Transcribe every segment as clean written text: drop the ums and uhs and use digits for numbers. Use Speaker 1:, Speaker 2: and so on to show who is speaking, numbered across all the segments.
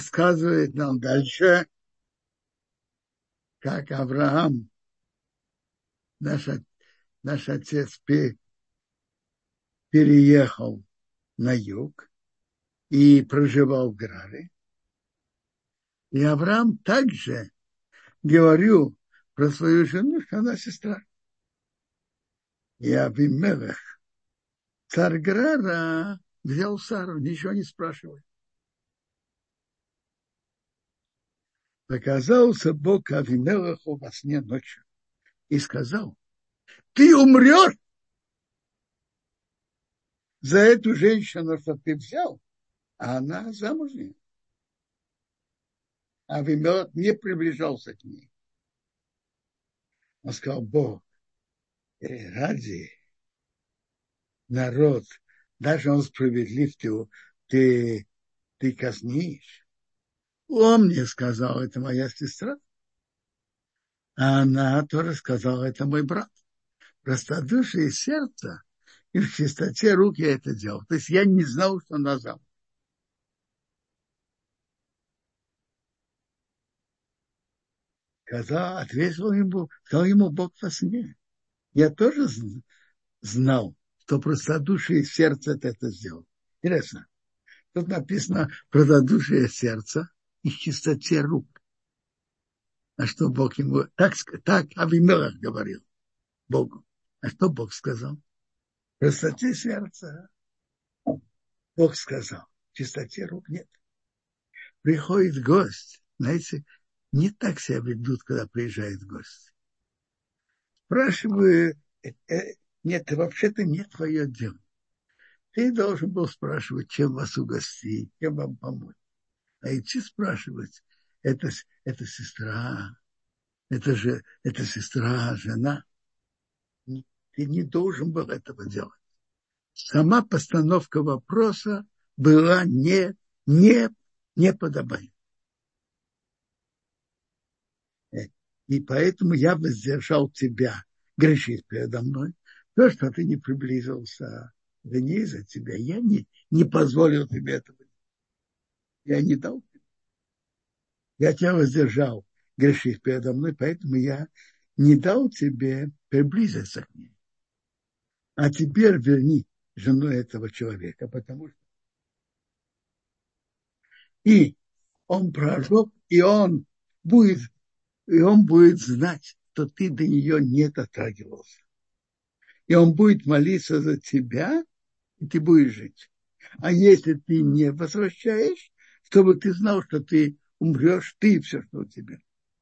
Speaker 1: рассказывает нам дальше, как Авраам, наш, наш отец, переехал на юг и проживал в Граре. И Авраам также говорил про свою жену, что она сестра. И Авимелех, царь Грара, взял Сару, ничего не спрашивая. Показался Бог Авимелеху во сне ночью и сказал: ты умрешь за эту женщину, что ты взял, а она замужняя. Авимелех не приближался к ней. Он сказал: Бог, ради народ, даже он справедлив, ты казнишь. Он мне сказал: это моя сестра. А она тоже сказала: это мой брат. Простодушие сердца и в чистоте рук я это делал. То есть я не знал, что она замуж. Ответил ему, сказал ему Бог во сне. Я тоже знал, что простодушие сердца это сделал. Интересно. Тут написано простодушие сердца и в чистоте рук. А что Бог ему... Так Авимелех говорил Богу. А что Бог сказал? В простоте сердца Бог сказал. В чистоте рук нет. Приходит гость. Знаете, не так себя ведут, когда приезжает гость. Спрашиваю, нет, вообще-то не твое дело. Ты должен был спрашивать, чем вас угостить, чем вам помочь. А идти спрашивать, это сестра, это сестра, жена. Ты не должен был этого делать. Сама постановка вопроса была не подобающей. И поэтому я воздержал тебя грешить передо мной. То, что ты не приблизился к ней за тебя, я не позволил тебе этого. Я не дал. Я тебя воздержал грешить передо мной, поэтому я не дал тебе приблизиться к ней. А теперь верни жену этого человека, потому что и он пророк, будет, и он будет знать, что ты до нее не дотрагивался. И он будет молиться за тебя, и ты будешь жить. А если ты не возвращаешь, чтобы ты знал, что ты умрешь, ты и все, что у тебя.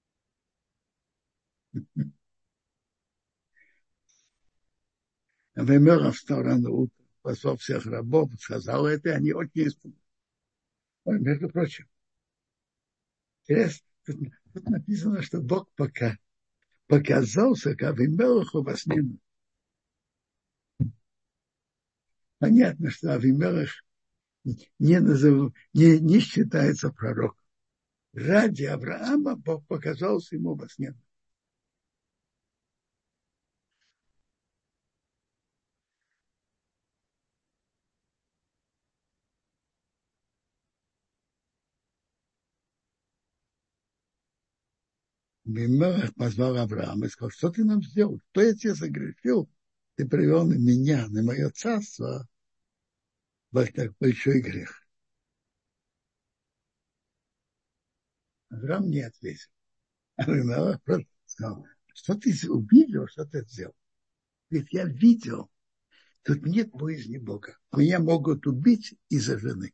Speaker 1: Авимелех встал рано утром, позвал всех рабов, сказал это, и они очень испугались. Между прочим, интересно, тут написано, что Бог показался к Авимелеху во сне. Понятно, что Авимелех не считается пророком. Ради Авраама Бог показался ему во сне. Авимелех позвал Авраама и сказал: что ты нам сделал? Что я тебе загрешил? Ты привел на меня, на мое царство, так большой грех. Авраам не ответил. Авимелех просто сказал: что ты увидел, что ты сделал? Ведь я видел, тут нет боязни Бога. Меня могут убить из-за жены.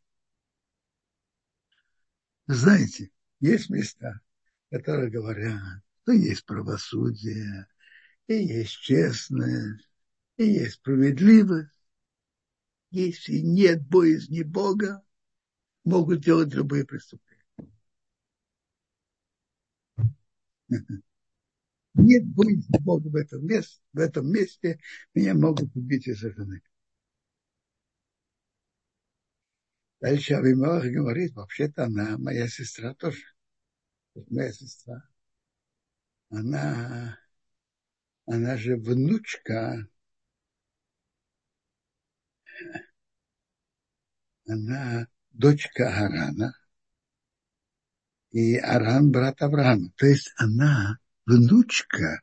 Speaker 1: Знаете, есть места, которые говорят, что есть правосудие, и есть честность, и есть справедливость. Если нет боязни Бога, могут делать любые преступления. Нет боязни Бога в этом месте меня могут убить из-за жены. Дальше Авимелех говорит: вообще-то она моя сестра тоже. Моя сестра. Она же внучка, она дочка Харана. и Аран брат Авраама. То есть она внучка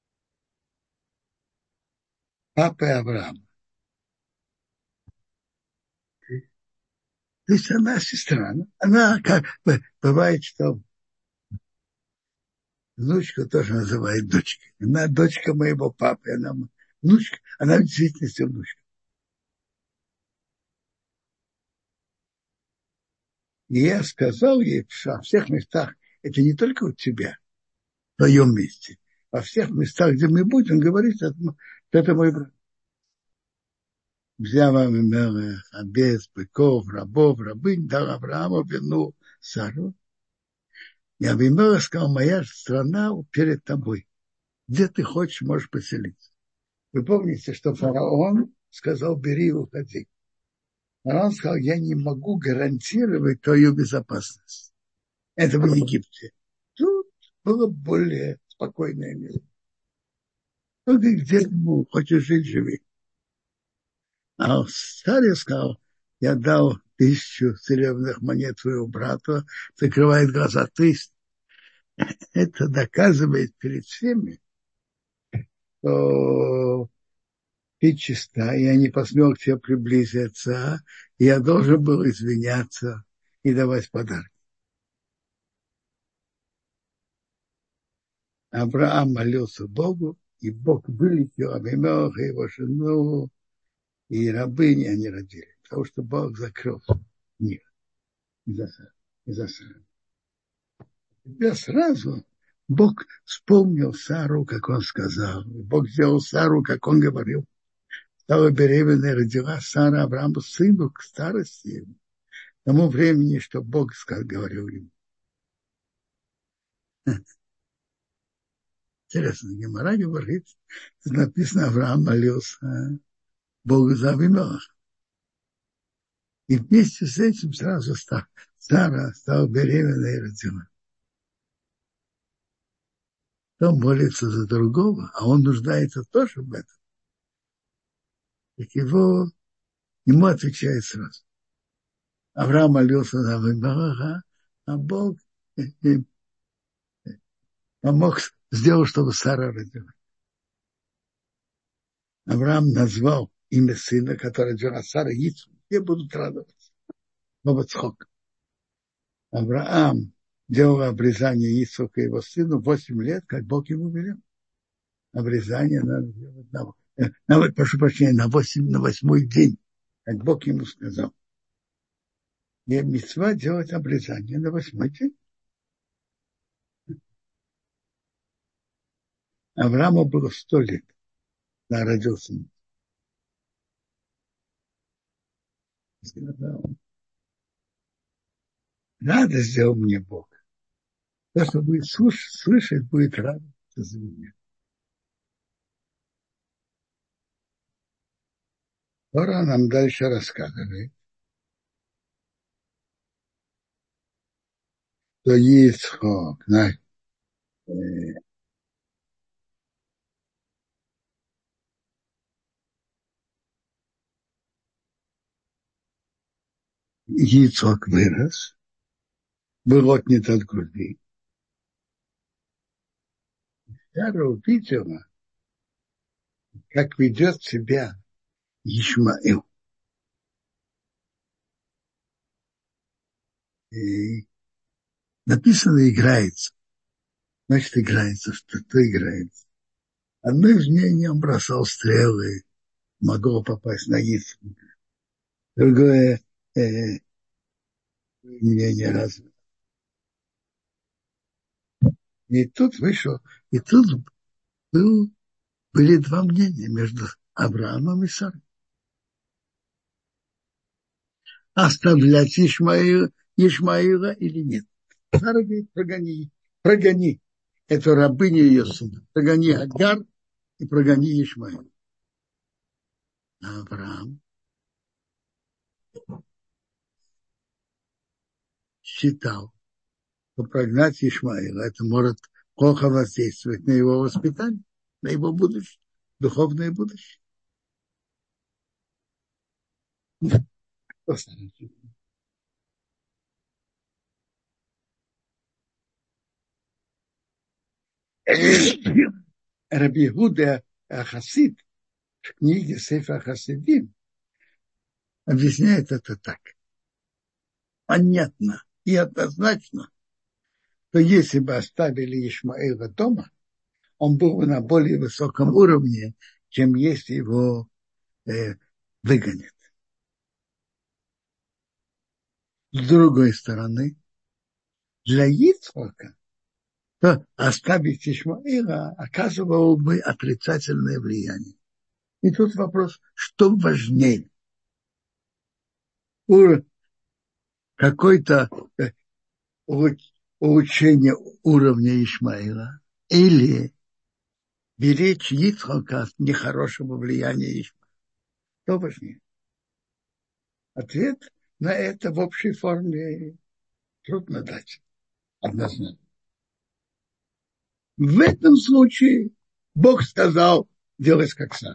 Speaker 1: папы Авраама. То есть она сестра. Она как бывает, что внучку тоже называют дочкой. Она дочка моего папы, она внучка, она в действительности внучка. И я сказал ей, что во всех местах, это не только у тебя, в твоем месте, во всех местах, где мы будем, говорить, что это мой брат. Взял Авимелех, обез, быков, рабов, рабынь, дал Аврааму вину Сару. И Авимелех сказал, моя страна перед тобой. Где ты хочешь, можешь поселиться. Вы помните, что фараон сказал, бери и уходи. Фараон сказал, я не могу гарантировать твою безопасность. Это в Египте. Тут было более спокойное место. Ну, ты где ему хочешь жить, живи. А царь сказал, я дал 1000 серебряных монет твоего брата, закрывает глаза. То есть это доказывает перед всеми, что ты чиста, я не посмел к тебе приблизиться, и я должен был извиняться и давать подарки. Авраам молился Богу, и Бог вылетел Авимелеха, его жену, и рабыни они родили, потому что Бог закрыл мир из-за Сары. Теперь сразу Бог вспомнил Сару, как он сказал. Бог сделал Сару, как он говорил. Стала беременной, родила Сара Аврааму сыну к старости, к тому времени, что Бог говорил ему. Интересно, Гемара говорит, написано, Авраам молился Богу за Авимелеха. И вместе с этим сразу Сара стала беременной и родила. Он молится за другого, а он нуждается тоже в этом. Так ему отвечает сразу. Авраам молился за Авимелеха, а Бог помог, сделал, чтобы Сара родила. Авраам назвал имя сына, который родила Сара, Ицхак. Все будут радоваться. Бабацхок. Авраам делал обрезание Ицхака и его сыну 8 лет, как Бог ему велел. Обрезание надо делать прошу прощения, на 8-й день, как Бог ему сказал. И мицва делать обрезание на 8-й день. Аврааму было 100 лет, когда родился. Сказал, радость сделал мне Бог. То, что будет слышать, будет радость за меня. Тора нам дальше рассказывает, что Ицхак, Ицхак вырос, был отнят от груди. Сара увидела, как ведет себя Ишмаил. И написано «играется». Значит, играется, что-то играется. Одно из мнений он бросал стрелы, могло попасть на Ицхака. Другое мнение разве. И тут вышел, и тут были два мнения между Авраамом и Сарой. Оставлять Ишмаила или нет. Сара говорит, прогони эту рабыню ее сына. Прогони Агар и прогони Ишмаила. А Авраам считал, что прогнать Ишмаила, это может плохо воздействовать на его воспитание, на его будущее, духовное будущее. Раби Иуда Хасид в книге Сефер Хасидим объясняет это так. Понятно и однозначно, что если бы оставили Ишмаэла дома, он был бы на более высоком уровне, чем если его выгонят. С другой стороны, для Ицхака то оставить Ишмаэла оказывало бы отрицательное влияние. И тут вопрос, что важнее? Какое-то улучшение уровня Ишмаэла или беречь Ицхака от нехорошего влияния Ишмаэла? Что важнее? Ответ на это в общей форме трудно дать однозначно. В этом случае Бог сказал делать как Сара.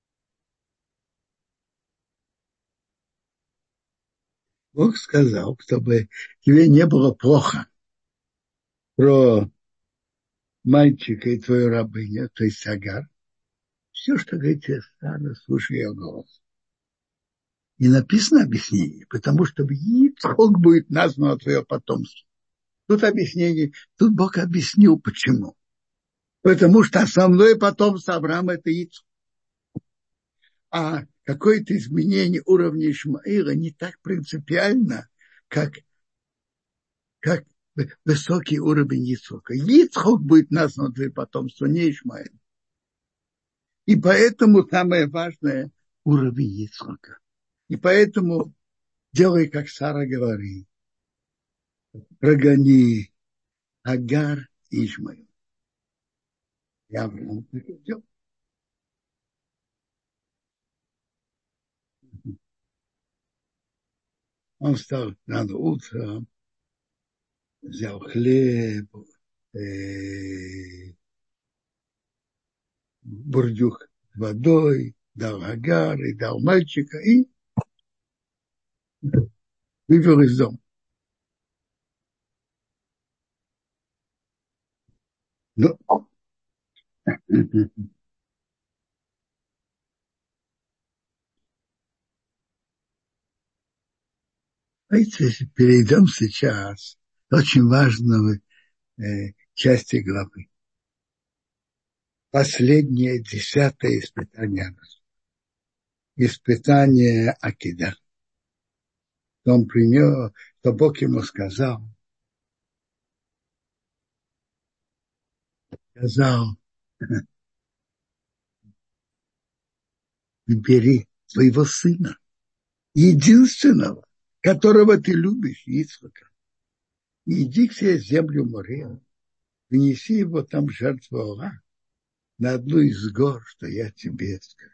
Speaker 1: Бог сказал, чтобы тебе не было плохо про мальчика и твою рабыню, то есть Агар. Все, что говорит тебе Сара, слушай ее голос. И написано объяснение, потому что в Ицхок будет названо твое потомство. Тут объяснение, тут Бог объяснил, почему. Потому что основное потомство Авраама – это Ицхок. А какое-то изменение уровня Ишмаила не так принципиально, как высокий уровень Ицхока. Ицхок будет назван твоим потомством, не Ишмаил. И поэтому самое важное – уровень Ицхока. И поэтому делай, как Сара говорит. Прогони Агар и Ишмаил. Я Авраам делал. Он встал рано утром, взял хлеб, бурдюк с водой, дал Агар и дал мальчика и вывел из дома. Ну, давайте перейдем сейчас к очень важной части главы. Последнее, 10-е испытание. Испытание Акида. Он принес, что Бог ему сказал, бери своего сына, единственного, которого ты любишь, Ицхака, и иди к себе в землю Мория, принеси его там жертву Аллаха на одну из гор, что я тебе скажу.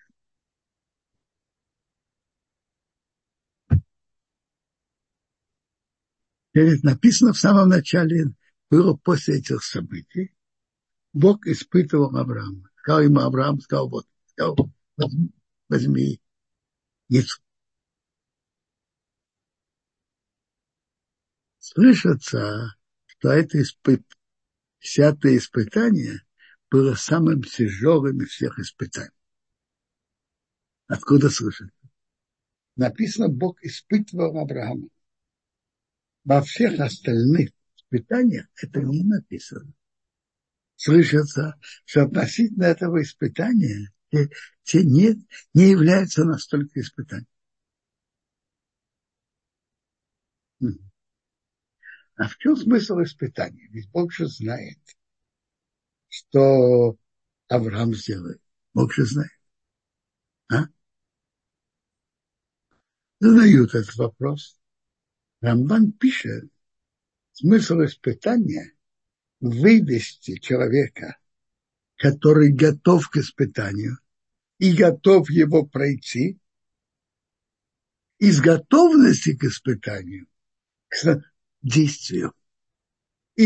Speaker 1: Ведь написано в самом начале, было после этих событий, Бог испытывал Авраама. Сказал ему Авраам, сказал, возьми яйцо. Слышится, что это 10-е испытание было самым тяжелым из всех испытаний. Откуда слышать? Написано, Бог испытывал Авраама. Во всех остальных испытаниях это не написано. Слышится, что относительно этого испытания те не являются настолько испытанием. А в чем смысл испытания? Ведь Бог же знает, что Авраам сделает. Бог же знает. А? Задают этот вопрос. Рамбан пишет, смысл испытания – вывести человека, который готов к испытанию и готов его пройти, из готовности к испытанию к действию и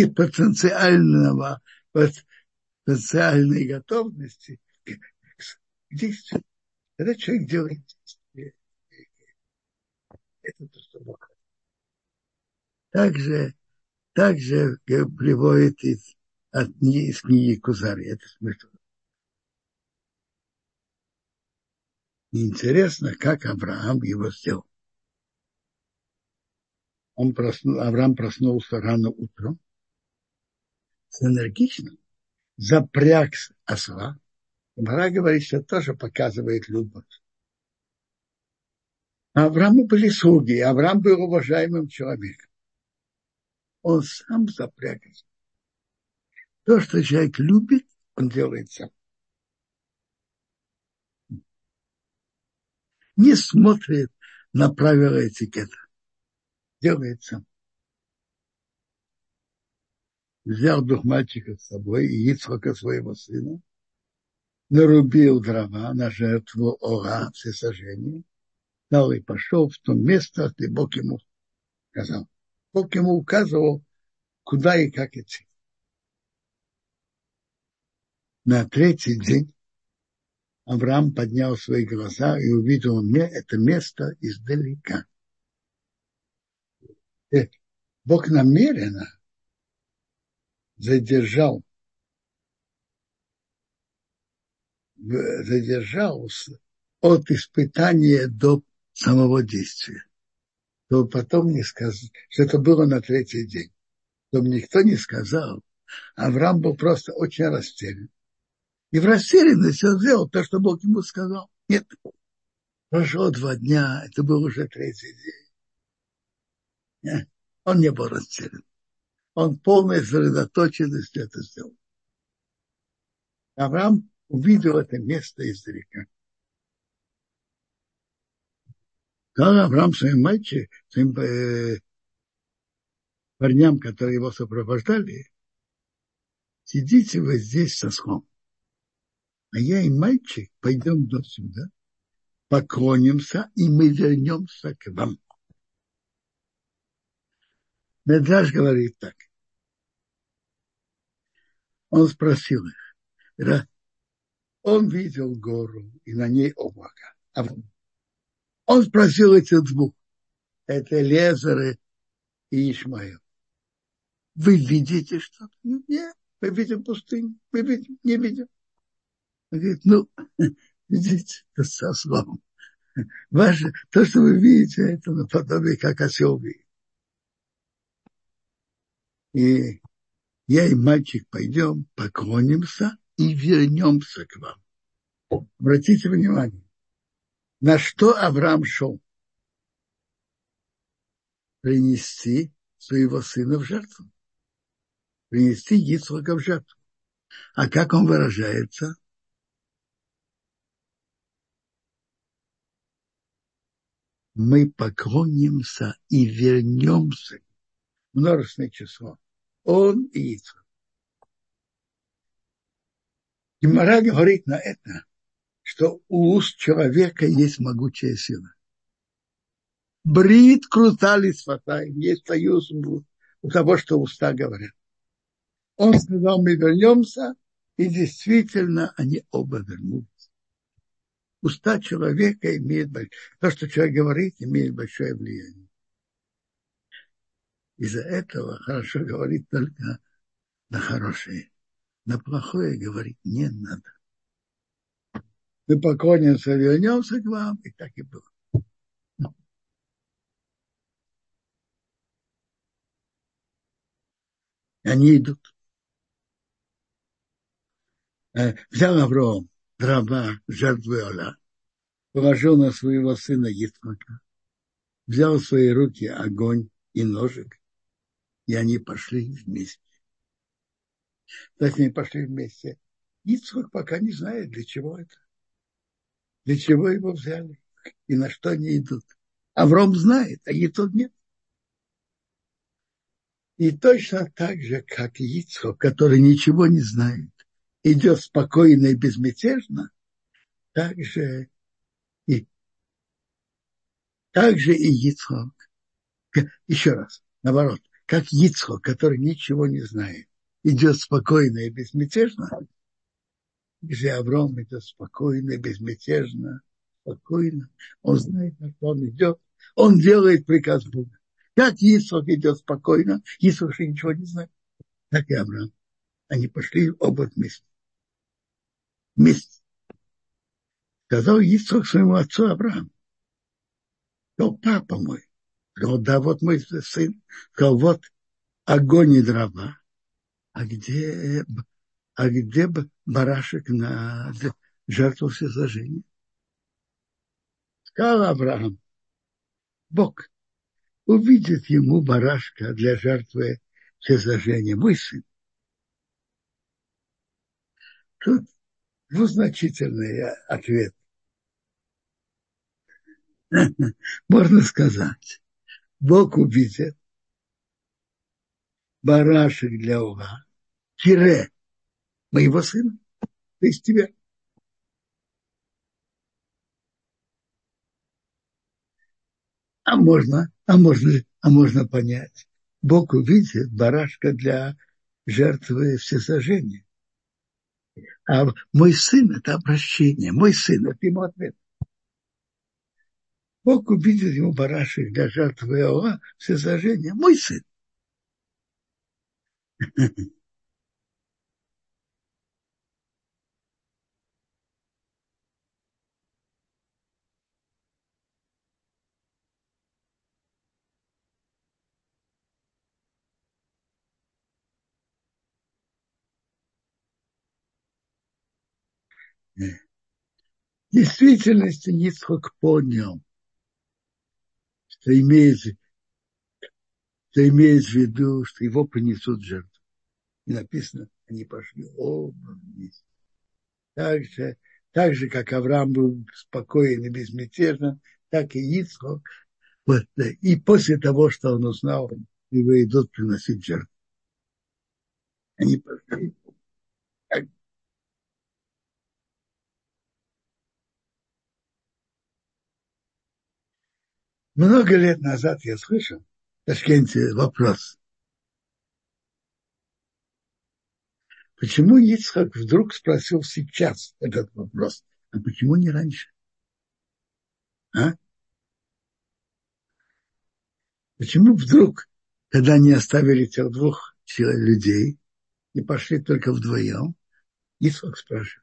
Speaker 1: потенциальной готовности к действию. Когда человек делает действие, это то, что Бог. Также приводит из из книги Кузари. Это смешно. И интересно, как Авраам его сделал. Авраам проснулся рано утром, с энергичным, запряг осла. Гмара говорит, что тоже показывает любовь. А Аврааму были слуги, и Авраам был уважаемым человеком. Он сам запряг. То, что человек любит, он делает сам. Не смотрит на правила этикета. Делает сам. Взял двух мальчиков с собой и Ицхака своего сына, нарубил дрова на жертву ора всесожжения, дал и пошел в то место, где Бог ему сказал. Бог ему указывал, куда и как идти. На третий день Авраам поднял свои глаза и увидел это место издалека. Бог намеренно задержал от испытания до самого действия. Чтобы потом не сказать, что это было на третий день. Чтобы никто не сказал. Авраам был просто очень растерян. И в растерянности он сделал то, что Бог ему сказал. Нет. Прошло 2 дня, это был уже третий день. Нет. Он не был растерян. Он полной сосредоточенностью это сделал. Авраам увидел это место издалека. Сказал Авраам своим парням, которые его сопровождали, сидите вы здесь со слом. А я и мальчик пойдем до сюда, поклонимся, и мы вернемся к вам. Медраш говорит так. Он спросил их. Он видел гору, и на ней облако. Он спросил этих двух. Это Элиэзер и Ишмаил. Вы видите что-то? Нет, мы видим пустыню. Мы видим, не видим. Он говорит, видите, это со словом. То, что вы видите, это наподобие, как осел видит. И я и мальчик пойдем, поклонимся и вернемся к вам. Обратите внимание, на что Авраам шел? Принести своего сына в жертву. Принести Ицхака в жертву. А как он выражается? Мы поклонимся и вернемся. Множественное число. Он и Ицхак. Гемара говорит на это, что у уст человека есть могучая сила. Брит крутали сватай, есть союз у того, что уста говорят. Он сказал, мы вернемся, и действительно они оба вернулись. Уста человека имеют то, что человек говорит, имеет большое влияние. Из-за этого хорошо говорить только на хорошее. На плохое говорить не надо. Мы поклонимся, вернемся к вам, и так и было. Они идут. Взял Авраам дрова жертвы Оля, положил на своего сына Ицхака, взял в свои руки огонь и ножик, и они пошли вместе. Точнее, пошли вместе. Ицхак пока не знает, для чего это. Для чего его взяли и на что они идут. Авраам знает, а Ицхак нет. И точно так же, как Ицхак, который ничего не знает, идет спокойно и безмятежно, так же и Ицхак. Еще раз, наоборот, как Ицхак, который ничего не знает, идет спокойно и безмятежно, где Авраам идет спокойно и безмятежно, спокойно, он знает, на что он идет, он делает приказ Бога. Как Ицхак идет спокойно, Ицхак же ничего не знает, так и Авраам. Они пошли оба вместе. Вместе. Сказал Ицхак своему отцу Аврааму: сказал: папа мой. Сказал: да, вот мой сын. Сказал: вот огонь и дрова. А где, барашек на жертву всесожжения? Сказал Авраам: Бог увидит ему барашка для жертвы всесожжения. Мой сын. Тут двузначительный ответ. Можно сказать: Бог увидит барашек для угла, тире моего сына, то есть тебя. А можно понять: Бог увидит барашка для жертвы всесожжения. А мой сын – это обращение. Мой сын – это ему ответ. Бог увидит ему барашек для жертвы всесожжения. Мой сын. В действительности Ицхак понял, что имеет в виду, что его принесут в жертву. И написано: они пошли оба вместе. Так же, как Авраам был спокоен и безмятежен, так и Ицхак. Вот, да. И после того, что он узнал, его идут приносить жертву. Они пошли. Много лет назад я слышал в Ташкенте вопрос: почему Ицхак вдруг спросил сейчас этот вопрос, а почему не раньше? А? Почему вдруг, когда они оставили тех двух людей и пошли только вдвоем, Ицхак спрашивает?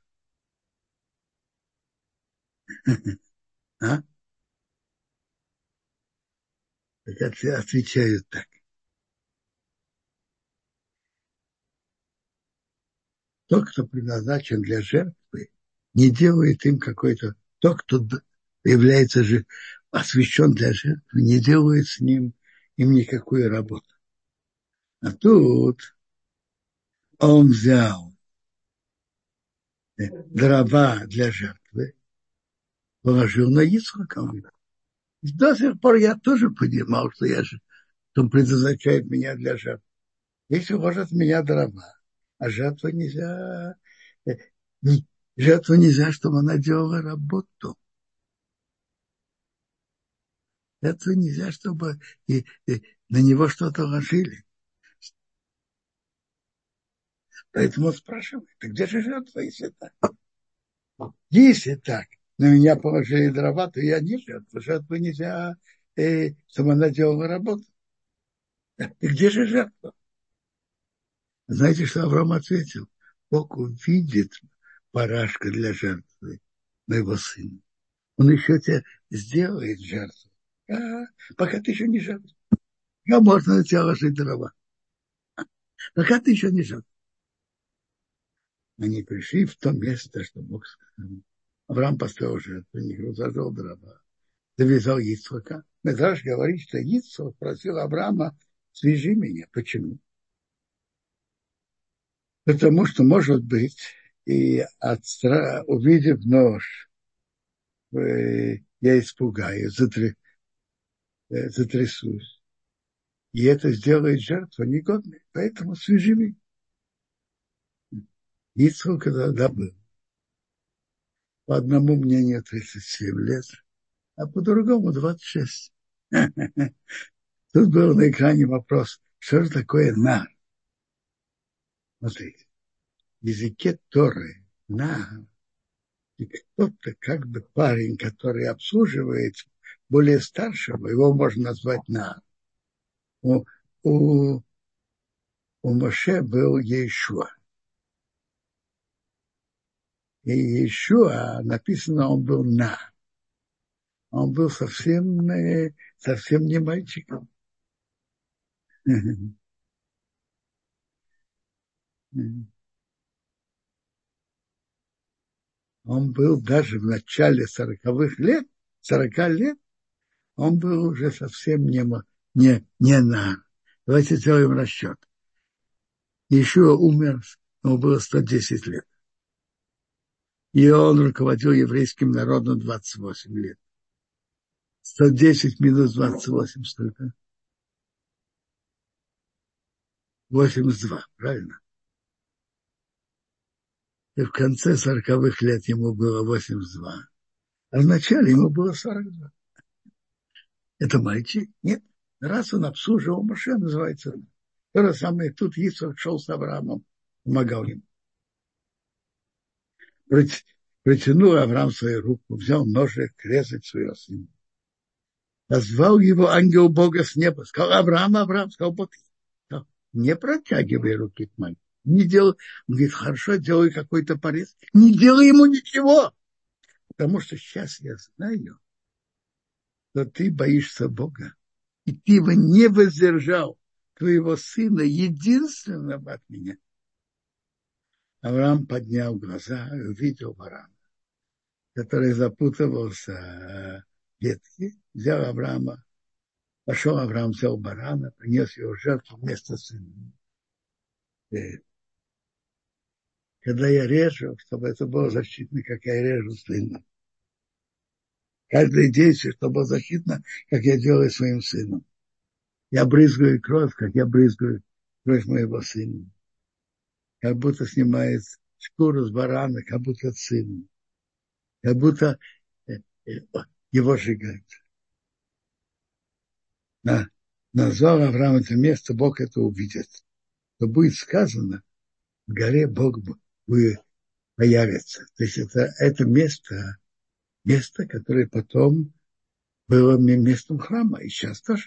Speaker 1: А? Так отвечают так: тот, кто предназначен для жертвы, не делает им какой-то... Тот, кто является же освящен для жертвы, не делает с ним им никакую работу. А тут он взял дрова для жертвы, положил на Ицхака. До сих пор я тоже понимал, что он предназначает меня для жертвы. Если ложат меня дрова, а жертва нельзя, э, жертву нельзя, чтобы она делала работу. Жертву нельзя, чтобы на него что-то ложили. Поэтому он спрашивает: ты где же жертва, если так? Если так, на меня положили дрова, то я не жертва. Жертву нельзя, чтобы она делала работу. И где же жертва? Знаете, что Авраам ответил? Бог увидит барашка для жертвы моего сына. Он еще тебе сделает жертву. Пока ты еще не жертва. Как можно на тебя ложить дрова? Пока ты еще не жертва. Они пришли в то место, что Бог сказал. Авраам поставил жертву, зажег дрова, завязал Ицхака. Медраш говорит, что Ицхак просил Авраама: свяжи меня. Почему? Потому что, может быть, и увидев нож, я испугаюсь, затрясусь. И это сделает жертву негодной. Поэтому свяжи меня. Ицхак тогда был. По одному мнению 37 лет, а по другому 26. Тут был на экране вопрос: что же такое нар? Смотрите, в языке Торы нар — кто-то, как бы парень, который обслуживает более старшего, его можно назвать нар. У, у, у Моше был Иешуа. И еще написано, он был Он был совсем не мальчиком. Он был даже в начале 40 лет, он был уже совсем не на. Давайте сделаем расчет. Еще умер, ему было 110 лет. И он руководил еврейским народом 28 лет. 110 минус 28 сколько? 82, правильно? И в конце 40-х лет ему было 82. А в начале ему было 42. Это мальчик? Нет. Раз он обслуживал машину, называется. То же самое тут Исаак шел с Авраамом, помогал ему. Протянул Авраам свою руку, взял ножик резать своего сына. Позвал его ангел Бога с неба. Сказал: Авраам, Авраам, сказал Бог. Не протягивай руки к маме. Не делай. Он говорит: хорошо, делай какой-то порез. Не делай ему ничего. Потому что сейчас я знаю, что ты боишься Бога. И ты его не воздержал, твоего сына, единственного от меня. Авраам поднял глаза и увидел барана, который запутывался в ветке. Взял Авраама, пошел Авраам, взял барана, принес его в жертву вместо сына. Когда я режу, чтобы это было защитно, как я режу сына. Каждое действие, чтобы было защитно, как я делаю своим сыном. Я брызгаю кровь, как я брызгаю кровь моего сына. Как будто снимает шкуру с барана, как будто от сына. Как будто его сжигают. На зор Авраама это место, Бог это увидит. То будет сказано, в горе Бог будет появится. То есть это место, которое потом было местом храма, и сейчас тоже.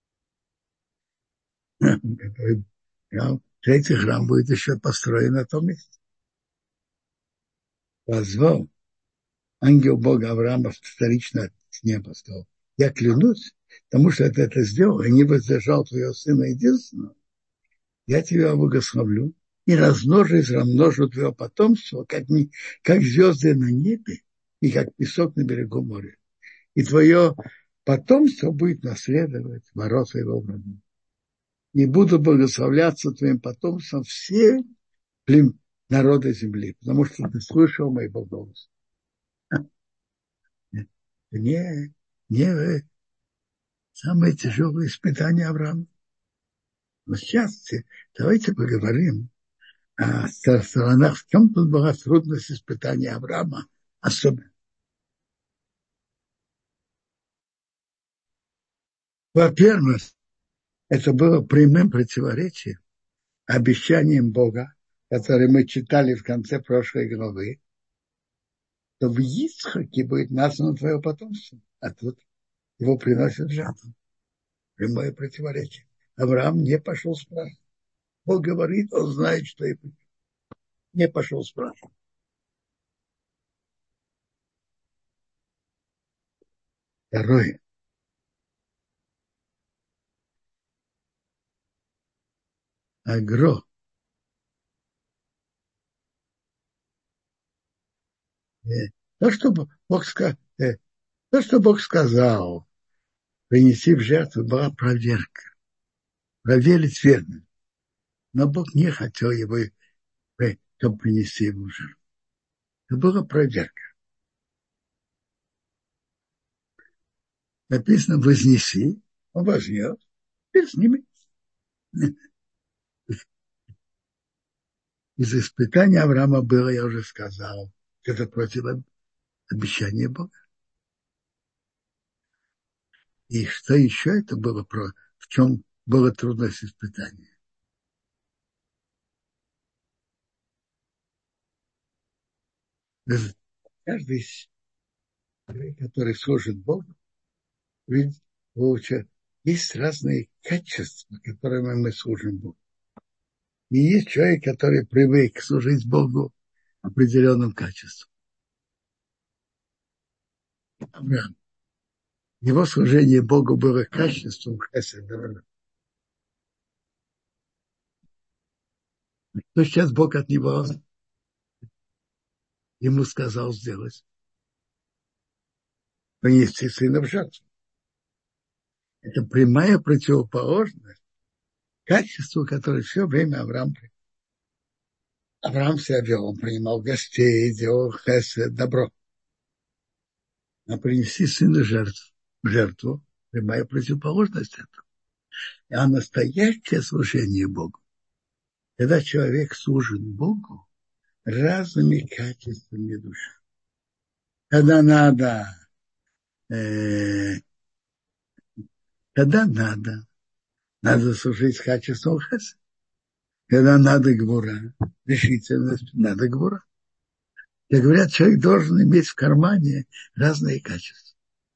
Speaker 1: Третий храм будет еще построен на том месте. Позвал ангел Бога Авраама вторично с неба, сказал: я клянусь, потому что ты это сделал, и не воздержал твоего сына единственного, я тебя благословлю и размножу твое потомство, как звезды на небе и как песок на берегу моря. И твое потомство будет наследовать ворота его врагов. И буду благословляться твоим потомством все народы земли, потому что ты слышал моего голоса. Не самое тяжелое испытание Авраама. Но сейчас давайте поговорим о сторонах, в чем тут была трудность испытания Авраама особенно. Во-первых, это было прямым противоречием обещанием Бога, которое мы читали в конце прошлой главы, что в Ицхаке будет названо твое потомство, а тут его приносят в жертву. Прямое противоречие. Авраам не пошел спрашивать. Бог говорит, он знает, что и не пошел спрашивать. Второе. Агро. То, что Бог сказал, принеси в жертву, была проверка. Проверить верно. Но Бог не хотел его, чтобы принести его в жертву. Это была проверка. Написано: вознеси, он возьмет, и снимет. Из испытания Авраама было, я уже сказал, это против обещания Бога. И что еще это было, в чем была трудность испытания? Каждый человек, который служит Богу, ведь есть разные качества, которыми мы служим Богу. И есть человек, который привык служить Богу определенным качеством. Авраам. Его служение Богу было качеством хеседа. Что сейчас Бог от него ему сказал сделать? Принести сына в жертву. Это прямая противоположность качеству, которое все время Авраам себя вел. Он принимал гостей, делал хесед, добро. А принести сына в жертву прямая противоположность этому. А настоящее служение Богу, когда человек служит Богу разными качествами души. Когда надо, э, когда надо служить с качеством хеса. Когда надо гвура, решительность, надо гвура. Как говорят, человек должен иметь в кармане разные качества.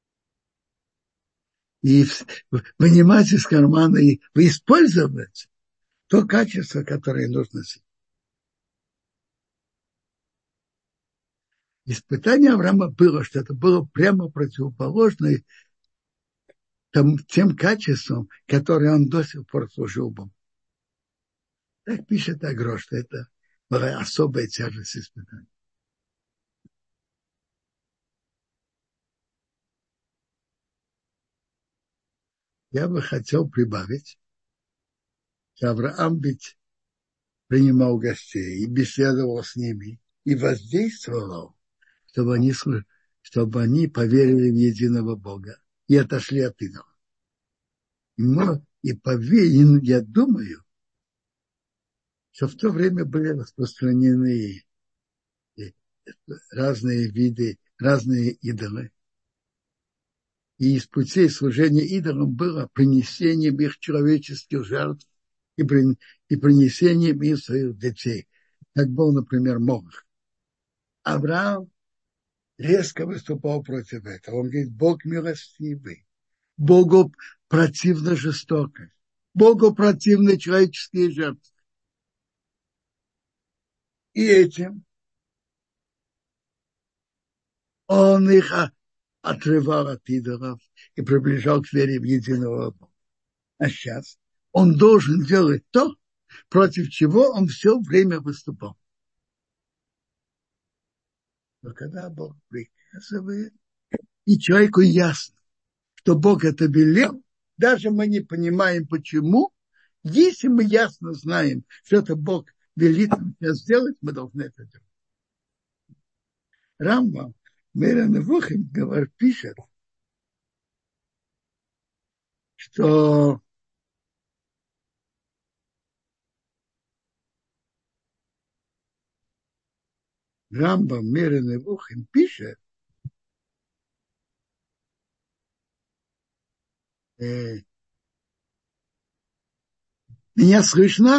Speaker 1: И вынимать из кармана и использовать то качество, которое нужно себе. Испытание Авраама было, что это было прямо противоположное тем качествам, которые он до сих пор служил Богу. Так пишет Агро, что это была особая тяжесть испытания. Я бы хотел прибавить, что Авраам ведь принимал гостей и беседовал с ними, и воздействовал, чтобы они поверили в единого Бога и отошли от идола. Я думаю, что в то время были распространены разные виды, разные идолы. И из путей служения идолам было принесением их человеческих жертв и принесением их своих детей. Как был, например, Молох. Авраам резко выступал против этого. Он говорит, Бог милостивый, Богу противна жестокость, Богу противны человеческие жертвы. И этим он их отрывал от идолов и приближал к вере в единого Бога. А сейчас он должен делать то, против чего он все время выступал. Но когда Бог приказывает, и человеку ясно, что Бог это велел, даже мы не понимаем, почему, если мы ясно знаем, что это Бог велит нам сейчас сделать, мы должны это делать. Рамбам Мирен Вухим пишет, что Рамбам Мирен Вухим пишет, меня слышно?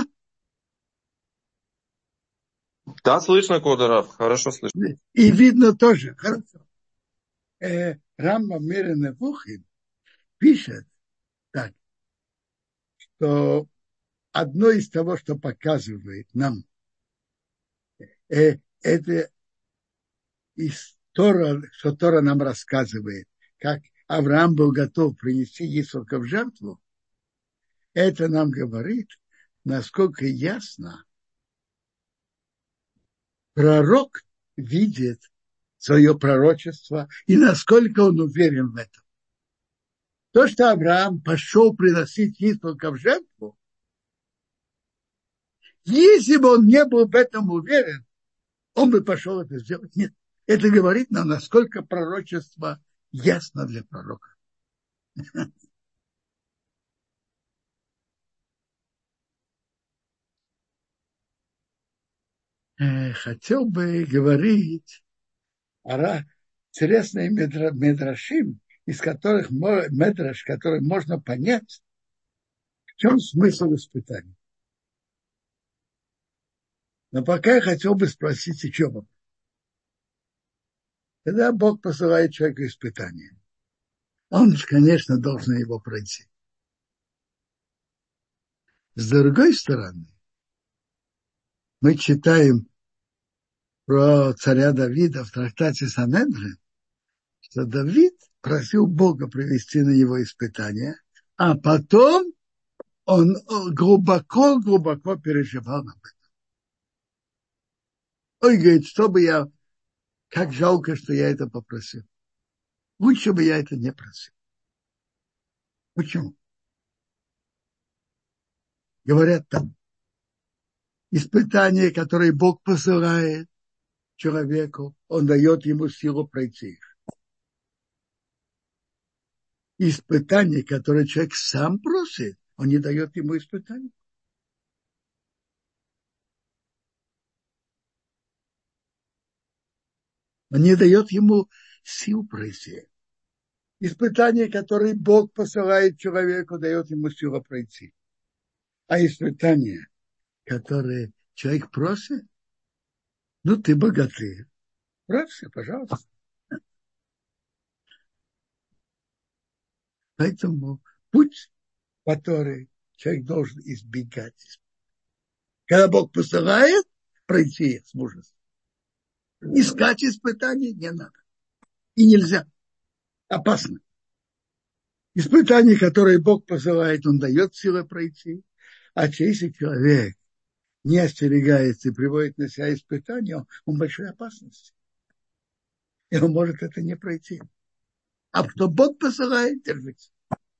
Speaker 2: Да, слышно, Кодоров, хорошо слышно.
Speaker 1: И видно тоже, хорошо. Рамбам Мирен Вухим пишет так, что одно из того, что показывает нам, это из Тора, что Тора нам рассказывает, как Авраам был готов принести Исаака в жертву, это нам говорит, насколько ясно пророк видит свое пророчество и насколько он уверен в этом. То, что Авраам пошел приносить Исаака в жертву, если бы он не был в этом уверен, он бы пошел это сделать. Нет. Это говорит нам, насколько пророчество ясно для пророка. Хотел бы говорить о интересных медрашим, из которых медраш, который можно понять, в чем смысл испытаний. Но пока я хотел бы спросить еще вопрос. Когда Бог посылает человеку испытание, он, конечно, должен его пройти. С другой стороны, мы читаем про царя Давида в трактате Санедрин, что Давид просил Бога привести на него испытания, а потом он глубоко переживал об этом. Ой, говорит, как жалко, что я это попросил. Лучше бы я это не просил. Почему? Говорят там, испытания, которые Бог посылает человеку, он дает ему силу пройти их. Испытания, которые человек сам просит, он не дает ему испытаний. Он не дает ему сил пройти. Испытания, которые Бог посылает человеку, дает ему силу пройти. А испытания, которые человек просит, ну ты богатырь, проси, пожалуйста. Поэтому путь, который человек должен избегать. Когда Бог посылает, пройти их с мужеством. Искать испытания не надо. И нельзя. Опасно. Испытания, которые Бог посылает, Он дает силы пройти. А если человек не остерегается и приводит на себя испытания, он в большой опасности. И он может это не пройти. А что Бог посылает, держится.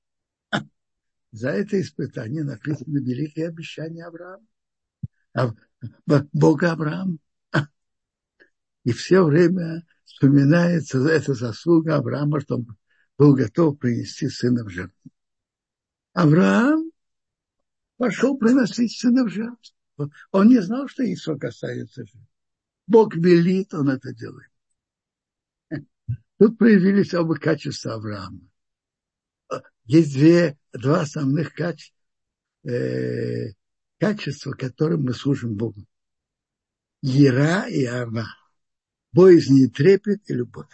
Speaker 1: За это испытание написано великие обещания Авраама. Бога Авраама. И все время вспоминается эта заслуга Авраама, что он был готов принести сына в жертву. Авраам пошел приносить сына в жертву. Он не знал, что Исаак остается жив. Бог велит, он это делает. Тут проявились оба качества Авраама. Есть два основных качества, которым мы служим Богу. Ера и ава. Боязнь и трепет и любовь.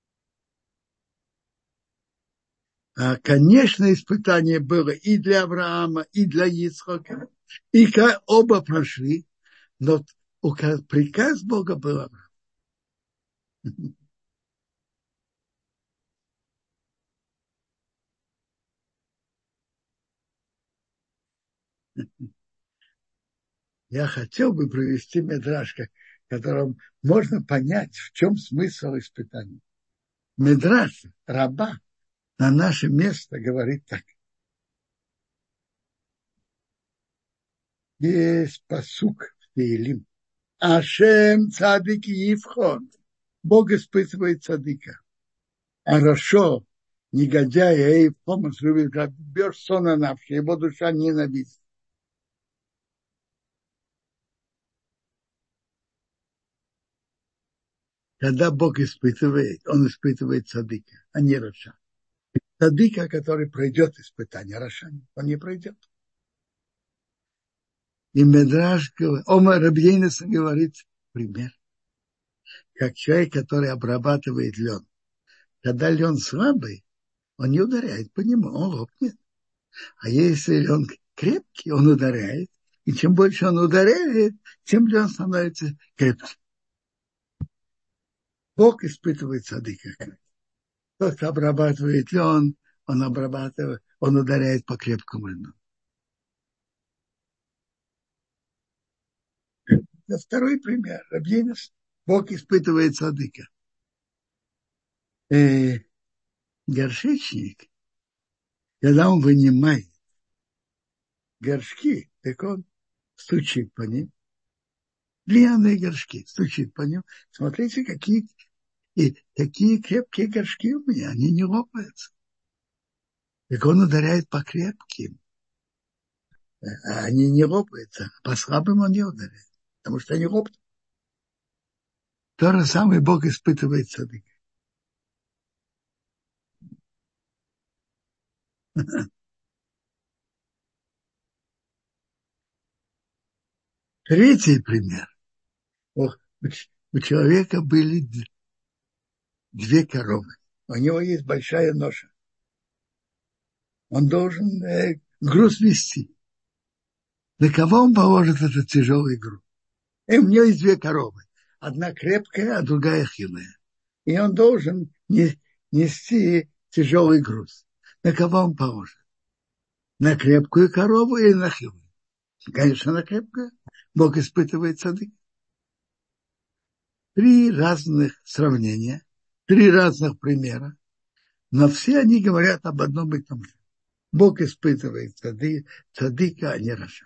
Speaker 1: Конечно, испытание было и для Авраама, и для Ицхака. И оба прошли, но приказ Бога был Авраам. Я хотел бы привести мидраш, которым можно понять, в чем смысл испытаний. Мидраш раба на наше место говорит так. Есть пасук в Теилим. Ашем цадик Ивхон. Бог испытывает цадика. А Рашо, негодяй, помощь любит, как бьешь сон на его душа ненавидит. Когда Бог испытывает, он испытывает цадика, а не Раша. Цадика, который пройдет испытание, Раша, он не пройдет. И Медраш, Омар Рабьейнеса говорит пример, как человек, который обрабатывает лен. Когда лен слабый, он не ударяет по нему, он лопнет. А если лен крепкий, он ударяет. И чем больше он ударяет, тем лен становится крепче. Бог испытывает цадыка. Тот, кто обрабатывает лен, он ударяет по крепкому льну. Это второй пример. Рабьейнес, Бог испытывает цадыка. Горшечник, когда он вынимает горшки, так он стучит по ним. Длинные горшки, стучит по ним. Смотрите, какие крепкие горшки у меня, они не лопаются. Так он ударяет по крепким, а они не лопаются. По слабым он не ударяет, потому что они лопнут. То же самое Бог испытывает цадыка. Третий пример. У человека были две коровы. У него есть большая ноша. Он должен груз вести. На кого он положит этот тяжелый груз? И у него есть две коровы. одна крепкая, а другая хилая. И он должен нести тяжелый груз. На кого он положит? На крепкую корову или на хилую? Конечно, на крепкую. Бог испытывает сады. 3 разных сравнения, 3 разных примера, но все они говорят об одном и том же. Бог испытывает цадыка, а не раша.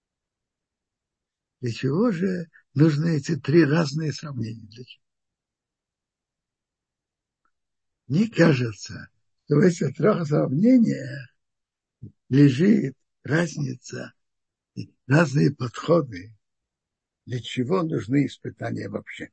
Speaker 1: Для чего же нужны эти 3 разные сравнения? Для чего? Мне кажется, что в этих 3 сравнениях лежит разница, разные подходы, для чего нужны испытания вообще.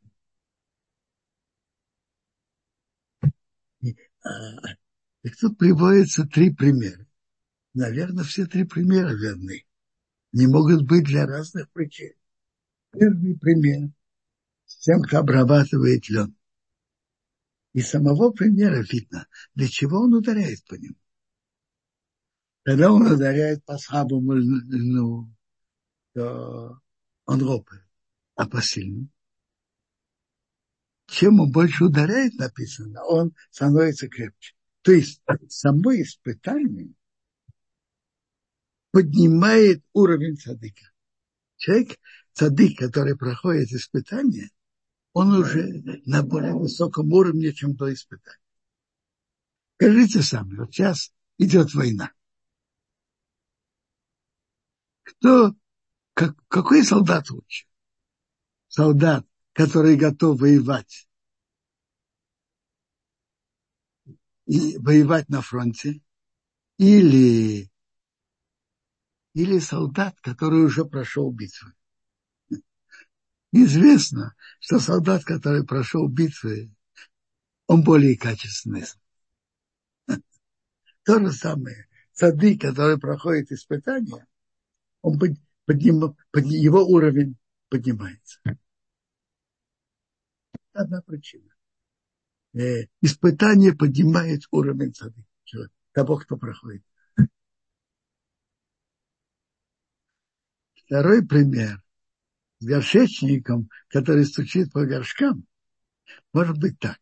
Speaker 1: И тут приводятся 3 примера. Наверное, все 3 примера верны. Не могут быть для разных причин. Первый пример с тем, кто обрабатывает лен. Из самого примера видно, для чего он ударяет по нему. Когда он ударяет по слабому льну, то он лопает, а по сильному. Чем он больше ударяет, написано, он становится крепче. То есть само испытание поднимает уровень цадыка. Человек, цадык, который проходит испытание, он уже на более высоком уровне, чем до испытания. Скажите сами, вот сейчас идет война. Какой солдат лучше? Солдат, который готов воевать и воевать на фронте, или солдат, который уже прошел битву. Известно, что солдат, который прошел битвы, он более качественный. То же самое. Цадык, который проходит испытания, его уровень поднимается. Одна причина. Испытание поднимает уровень цадыка, того, кто проходит. Второй пример с горшечником, который стучит по горшкам, может быть так.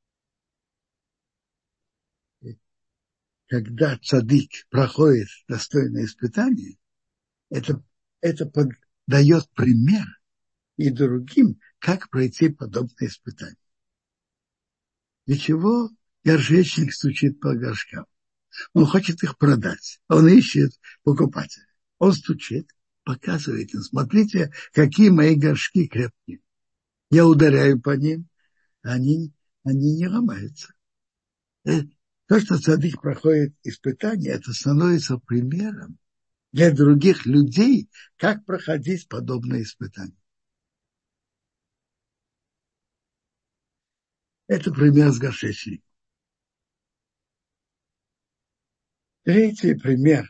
Speaker 1: Когда цадык проходит достойное испытание, это дает пример и другим, как пройти подобное испытание. Для чего горшечник стучит по горшкам? Он хочет их продать. Он ищет покупателя. Он стучит, показывает им: смотрите, какие мои горшки крепкие. Я ударяю по ним, они не ломаются. То, что цадык проходит испытание, это становится примером для других людей, как проходить подобное испытание. Это пример с горшечником. Третий пример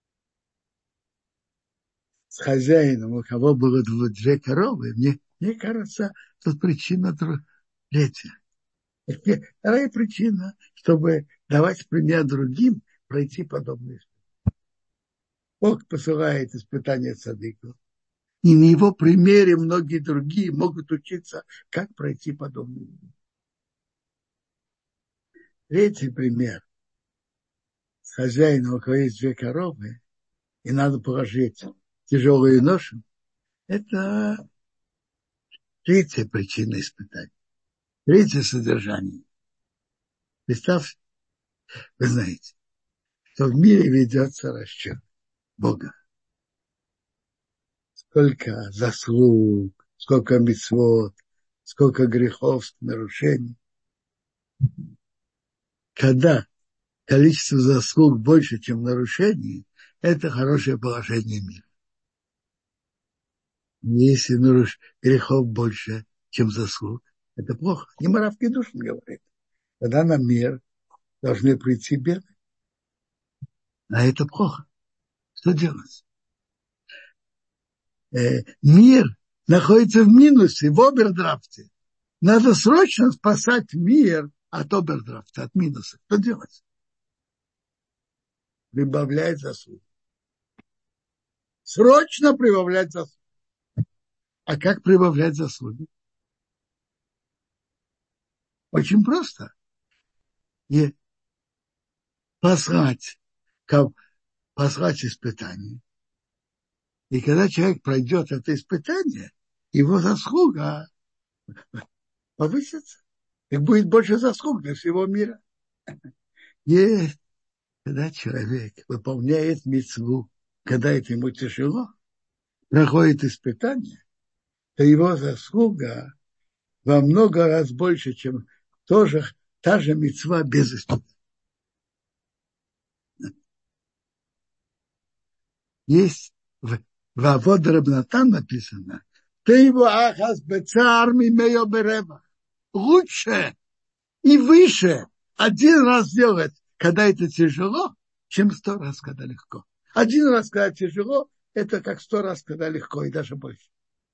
Speaker 1: с хозяином, у кого было 2 коровы, мне кажется, тут причина третья. Вторая причина, чтобы давать пример другим, пройти подобное испытание. Бог посылает испытания цадыку. И на его примере многие другие могут учиться, как пройти подобное. Третий пример с хозяином, у кого есть 2 коровы, и надо положить тяжелую ношу, это третья причина испытания. Третье содержание. Представьте, вы знаете, что в мире ведется расчет Бога. Сколько заслуг, сколько мицвот, сколько грехов, нарушений. Когда количество заслуг больше, чем нарушений, это хорошее положение мира. Если грехов больше, чем заслуг, это плохо. Гемара в Кидушин говорит. Тогда на мир должны прийти беды. А это плохо. Что делать? Мир находится в минусе, в овердрафте. Надо срочно спасать мир от овердрафта, от минуса. Что делать? Прибавлять заслуги. Срочно прибавлять заслуги. А как прибавлять заслуги? Очень просто. И послать, послать испытание. И когда человек пройдет это испытание, его заслуга повысится. И будет больше заслуг для всего мира. И когда человек выполняет мицву, когда это ему тяжело, проходит испытание, то его заслуга во много раз больше, чем тоже та же мицва без испытания. Есть в Авод Рабнатан написано, ты его ахас бецар мимео берева. Лучше и выше один раз делать, когда это тяжело, чем 100 раз, когда легко. Один раз, когда тяжело, это как 100 раз, когда легко, и даже больше.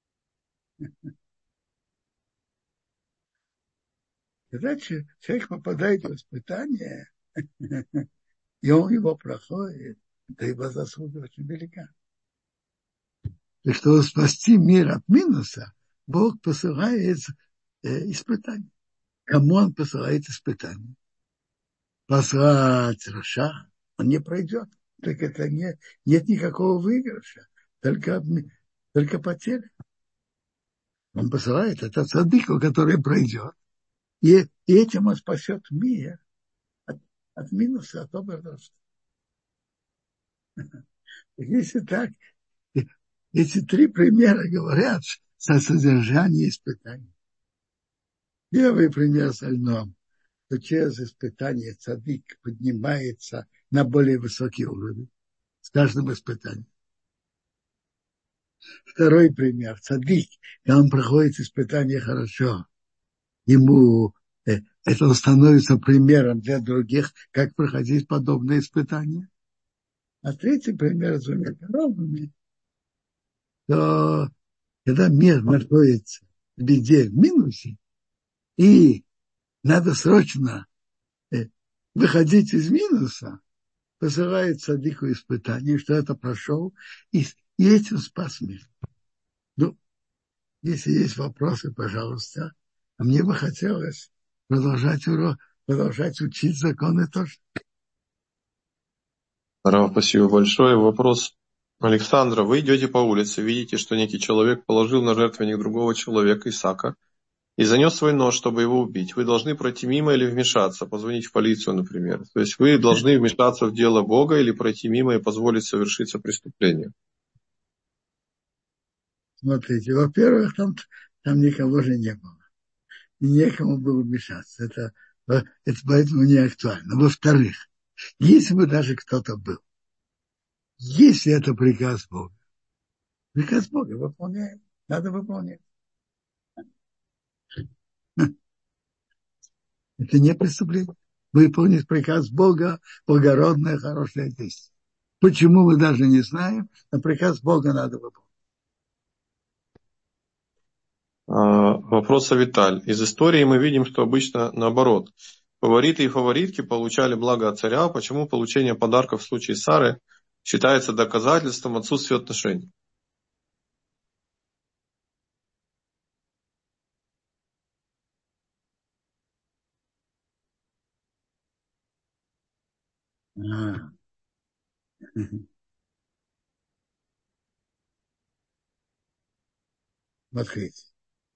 Speaker 1: Когда человек попадает в испытание, и он его проходит, то его заслуга очень велика. И чтобы спасти мир от минуса, Бог посылает испытания. Кому он посылает испытания? Послать Раша, он не пройдет. Так это нет никакого выигрыша, только потеря. Он посылает это цадыку, который пройдет. И этим он спасет мир от минуса, от образа. Если так, эти 3 примера говорят о содержании испытаний. Первый пример со льном, что через испытание цадик поднимается на более высокий уровень с каждым испытанием. Второй пример. Цадик, когда он проходит испытание хорошо, ему это он становится примером для других, как проходить подобные испытания. А третий пример с 2 коровами, то когда мир находится в беде, в минусе, и надо срочно выходить из минуса, посылает цадику испытание, что это прошел, и этим спас мир. Ну, если есть вопросы, пожалуйста. А мне бы хотелось продолжать урок, продолжать учить законы тоже.
Speaker 2: Рав, спасибо большое. Вопрос Александра. Вы идете по улице, видите, что некий человек положил на жертвенник другого человека, Исаака, и занес свой нож, чтобы его убить. Вы должны пройти мимо или вмешаться, позвонить в полицию, например. То есть вы должны вмешаться в дело Бога или пройти мимо и позволить совершиться преступлению.
Speaker 1: Смотрите, во-первых, там никого же не было. И некому было вмешаться. Это поэтому не актуально. Во-вторых, если бы даже кто-то был, если это приказ Бога выполняем, надо выполнять. Это не преступление. Выполнить приказ Бога – благородное, хорошее действие. Почему мы даже не знаем, но приказ Бога надо выполнить.
Speaker 2: Вопрос Авиталь. Из истории мы видим, что обычно наоборот. Фавориты и фаворитки получали благо от царя. Почему получение подарков в случае Сары считается доказательством отсутствия отношений? Смотрите,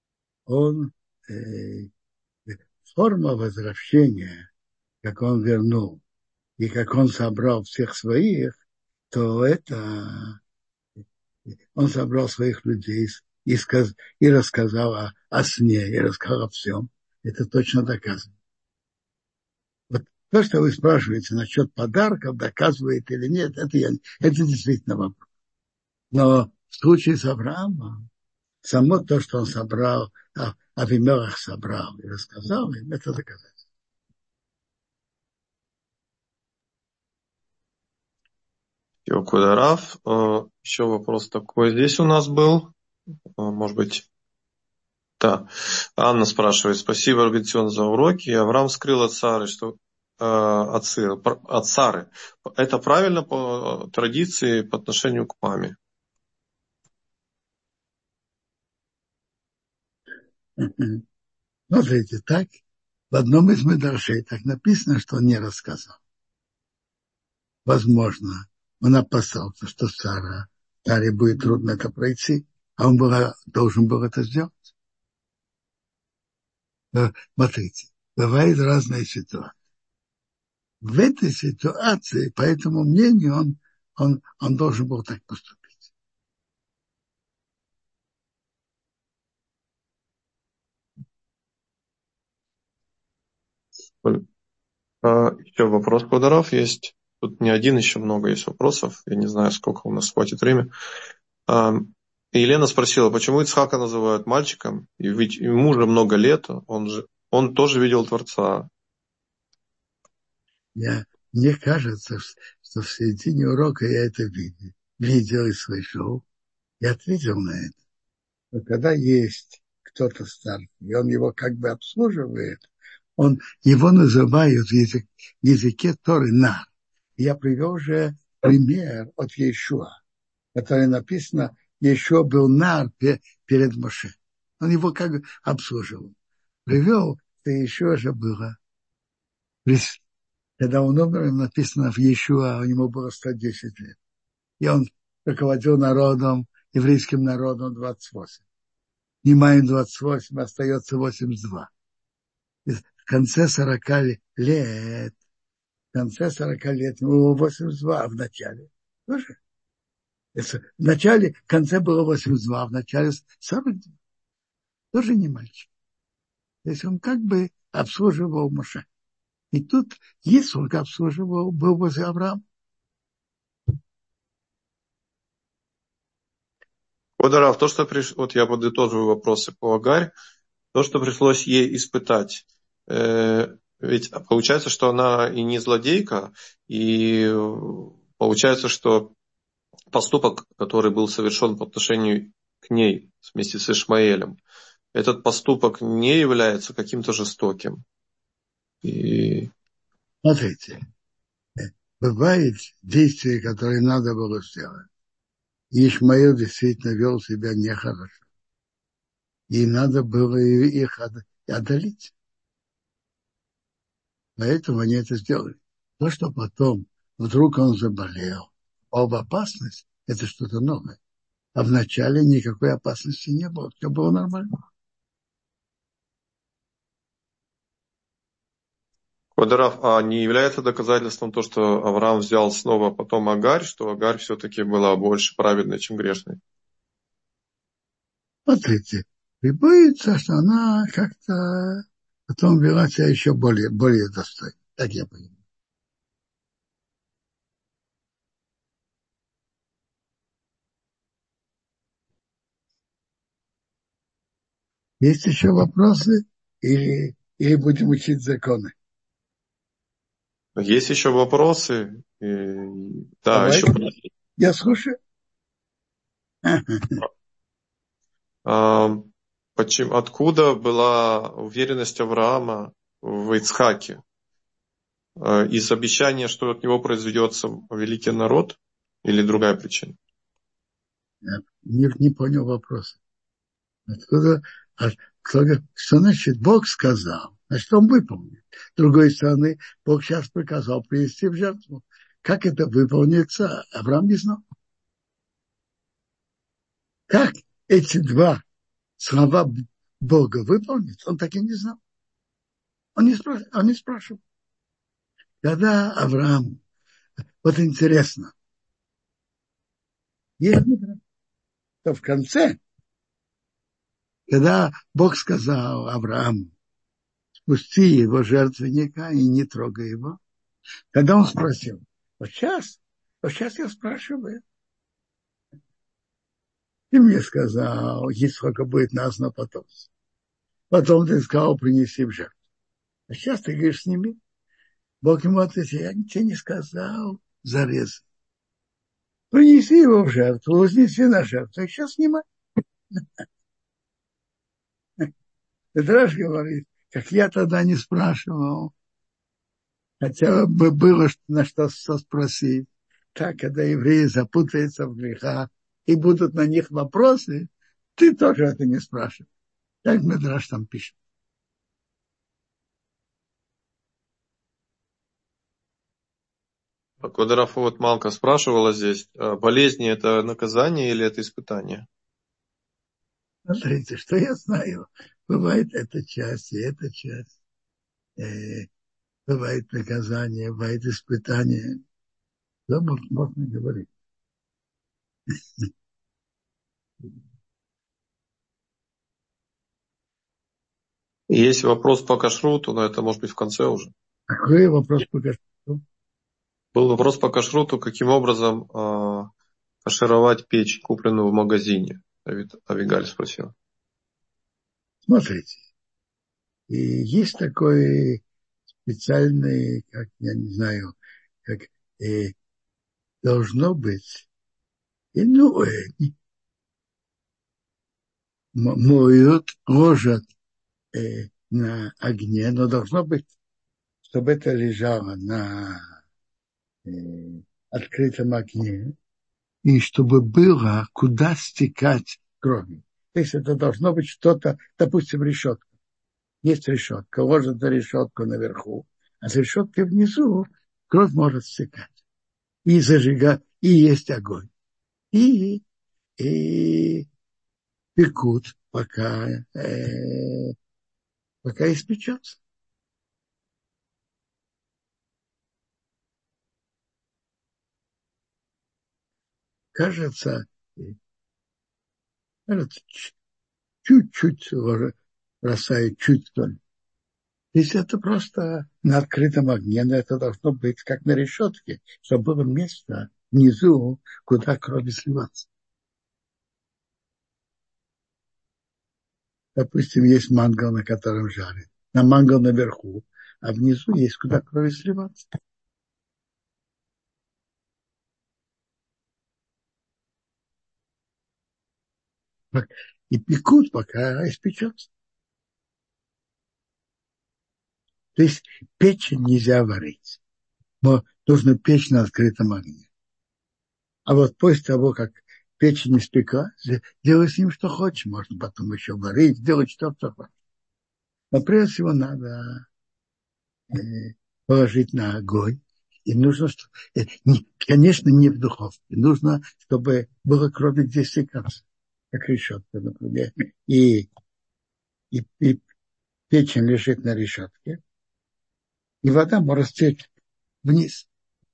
Speaker 2: форма возвращения, как он вернул, и как он собрал всех своих, то это он собрал своих людей и рассказал о сне, и рассказал о всем. Это точно доказано. Вот то, что вы спрашиваете насчет подарков, доказывает или нет, это действительно вопрос. Но в случае с Авраамом, само то, что он собрал, Авимелах собрал и рассказал им, это доказательство. Кударав. Еще вопрос такой здесь у нас был. Может быть, да. Анна спрашивает. Спасибо, Арбитион, за уроки. Авраам скрыл от Сары, что от Сары. Это правильно по традиции по отношению к маме?
Speaker 1: Смотрите, так В одном из медрашей так написано, что он не рассказал. Возможно, он опасался, что Саре будет трудно это пройти, а он должен был это сделать. Смотрите, бывают разные ситуации. В этой ситуации, по этому мнению, он должен был так поступить.
Speaker 3: Еще вопрос, Квадаров, есть. Тут не один, еще много есть вопросов. Я не знаю, сколько у нас хватит времени. Елена спросила, почему Ицхака называют мальчиком? И ведь ему уже много лет, он тоже видел Творца.
Speaker 1: Мне кажется, что в середине урока я это видел и слышал. Я ответил на это. Но когда есть кто-то старый, и он его как бы обслуживает, его называют в языке Торы нар. Я привел уже пример от Иешуа, который написано, Иешуа был нар перед Моше. Он его как бы обслуживал. Привел, что Иешуа же было. Когда он умер, написано в Иешуа, у него было 110 лет. И он руководил народом, еврейским народом 28. Снимаем 28, остается 82. И в конце 40 лет, ему 82, а в начале тоже. В начале, в конце было 82, а в начале 42. Тоже не мальчик. То есть он как бы обслуживал Моше. И тут Ицхак обслуживал, был возле Авраама.
Speaker 3: Квадаров, вот я подытоживаю вопросы по Агарь. То, что пришлось ей испытать, ведь получается, что она и не злодейка, и получается, что поступок, который был совершен по отношению к ней вместе с Ишмаэлем, этот поступок не является каким-то жестоким.
Speaker 1: Смотрите, бывают действия, которые надо было сделать. И Ишмаэл действительно вел себя нехорошо. И надо было их одолеть. Поэтому они это сделали. То, что потом вдруг он заболел, об опасность, это что-то новое. А вначале никакой опасности не было. Все было нормально.
Speaker 3: Квадаров, а не является доказательством то, что Авраам взял снова потом Агарь, что Агарь все-таки была больше праведной, чем грешной?
Speaker 1: Смотрите, и боится, что она как-то потом вела себя еще более достойно. Так я понимаю. Есть еще вопросы? Или будем учить законы?
Speaker 3: Есть еще вопросы? Да,
Speaker 1: Давай.
Speaker 3: еще.
Speaker 1: Я слушаю.
Speaker 3: Откуда была уверенность Авраама в Ицхаке? Из обещания, что от него произведется великий народ, или другая причина?
Speaker 1: Не понял вопроса. Откуда, что значит Бог сказал? Значит, он выполнит. С другой стороны, Бог сейчас приказал принести в жертву. Как это выполнится, Авраам не знал. Как эти два слова Бога выполнит, он так и не знал. Он не спрашивал. Когда Авраам, вот интересно, есть то в конце, когда Бог сказал Аврааму, спусти его жертвенника и не трогай его, когда он спросил, вот сейчас я спрашиваю, ты мне сказал, есть сколько будет нас на потомство. Потом ты сказал, принеси в жертву. А сейчас ты говоришь, сними. Бог ему ответил, я тебе не сказал, зарез. Принеси его в жертву, вознеси на жертву, и сейчас снимай. Драж говорит, как я тогда не спрашивал, хотя бы было на что спросить. Так, когда евреи запутаются в грехах и будут на них вопросы, ты тоже это не спрашивай. Так Медраш там пишет.
Speaker 3: Квадраф, вот Малка спрашивала здесь, болезни это наказание или это испытание?
Speaker 2: Смотрите, что я знаю. Бывает эта часть и эта часть. Бывает наказание, бывает испытание. Да, можно говорить.
Speaker 3: Есть вопрос по кашруту, но это может быть в конце уже.
Speaker 2: Какой вопрос пока что?
Speaker 3: Был вопрос по кашруту, каким образом кашировать печь, купленную в магазине. Авигаль спросил.
Speaker 2: Смотрите, и есть такой специальный, как я не знаю, как должно быть, и, ну, моют, ложат на огне, но должно быть, чтобы это лежало на э, открытом огне, и чтобы было куда стекать кровью. То есть это должно быть что-то, допустим, решетка. Есть решетка, ложат на решетку наверху, а с решеткой внизу кровь может стекать. И зажигать, и есть огонь. И пекут, пока испечется. Кажется, чуть-чуть бросают, чуть соль. Если это просто на открытом огне, но это должно быть как на решетке, чтобы было место внизу, куда кровь сливаться. Допустим, есть мангал, на котором жарит. На мангал наверху, а внизу есть куда кровь сливаться. И пекут, пока испечется. То есть печень нельзя варить. Но нужно печь на открытом огне. А вот после того, как печень испеклась, делай с ним что хочешь. Можно потом еще варить, делать что хочешь. Но прежде всего надо положить на огонь. И нужно, конечно, не в духовке. Нужно, чтобы было крови где стекаться. Как решетка, например. И печень лежит на решетке. И вода может стечь вниз.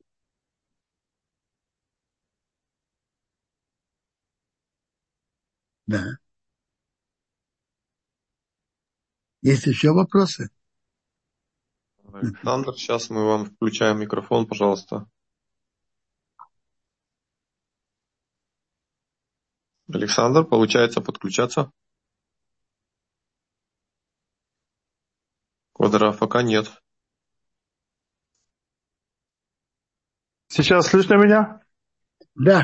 Speaker 2: Да. Есть еще вопросы?
Speaker 3: Александр, сейчас мы вам включаем микрофон, пожалуйста. Александр, получается подключаться? Квадраф пока нет.
Speaker 4: Сейчас слышно меня?
Speaker 2: Да.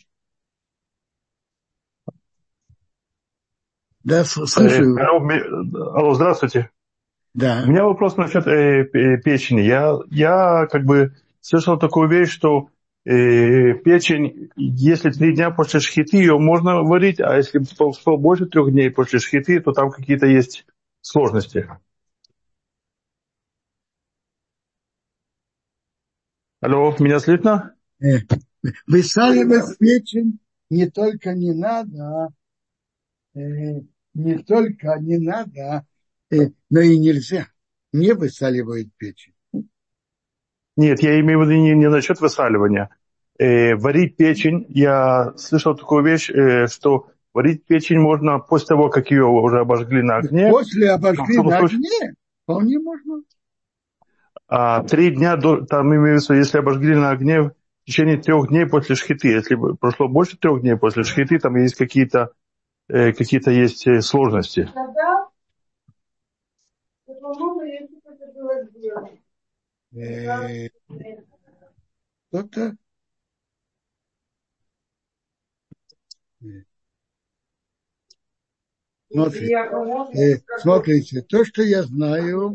Speaker 2: Да, слышу.
Speaker 4: Алло, здравствуйте.
Speaker 2: Да.
Speaker 4: У меня вопрос насчет печени. Я как бы слышал такую вещь, что печень, если 3 дня после шхиты, ее можно варить, а если прошло больше 3 дней после шхиты, то там какие-то есть сложности. Алло, меня слышно?
Speaker 2: Высаливать печень не только не надо, но и нельзя. Не высаливают печень.
Speaker 4: Нет, я имею в виду не насчет высаливания. Варить печень, я слышал такую вещь, что варить печень можно после того, как ее уже обожгли на огне.
Speaker 2: После обожгли на огне вполне можно.
Speaker 4: А 3 дня, там имеется, если обожгли на огне в течение 3 дней после шхиты. Если прошло больше 3 дней после шхиты, там есть какие-то есть сложности.
Speaker 2: Кто-то смотрите, то, что я знаю,